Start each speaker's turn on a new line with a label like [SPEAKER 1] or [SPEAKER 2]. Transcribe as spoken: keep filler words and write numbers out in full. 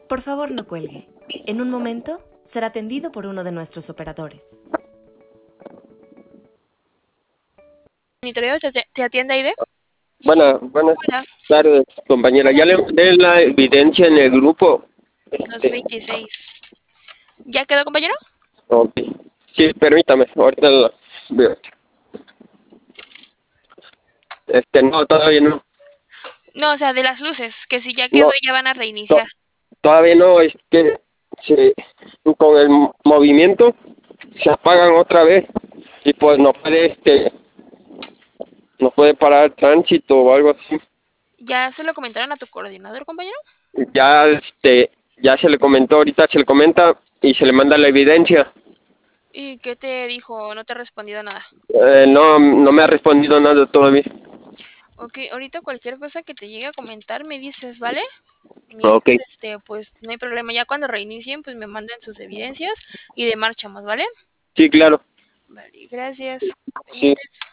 [SPEAKER 1] Por favor, no cuelgue. En un momento será atendido por uno de nuestros operadores.
[SPEAKER 2] Monitoreo, ¿te, te atiende Aide?
[SPEAKER 3] Buenas, buenas
[SPEAKER 2] Hola.
[SPEAKER 3] tardes, compañera. Ya le mandé la evidencia en el grupo.
[SPEAKER 2] Los veintiséis. ¿Ya quedó, compañero?
[SPEAKER 3] Ok. Sí, permítame, ahorita la veo. Este, no, todavía no.
[SPEAKER 2] No, o sea, de las luces, que si ya quedó
[SPEAKER 3] No,
[SPEAKER 2] ya van a
[SPEAKER 3] to-
[SPEAKER 2] reiniciar.
[SPEAKER 3] todavía no, es que se, con el mo- movimiento se apagan otra vez y pues no puede, este, no puede parar el tránsito o algo así.
[SPEAKER 2] ¿Ya se lo comentaron a tu coordinador, compañero?
[SPEAKER 3] Ya, este, ya se le comentó, ahorita se le comenta y se le manda la evidencia.
[SPEAKER 2] ¿Y qué te dijo? No te ha respondido nada.
[SPEAKER 3] Eh, no, no me ha respondido nada todavía.
[SPEAKER 2] Ok, ahorita cualquier cosa que te llegue a comentar me dices, ¿vale?
[SPEAKER 3] Ok,
[SPEAKER 2] Mientras, este, pues no hay problema. Ya cuando reinicien, pues me mandan sus evidencias y de marchamos, ¿vale?
[SPEAKER 3] sí, claro.
[SPEAKER 2] Vale, gracias.
[SPEAKER 3] Sí.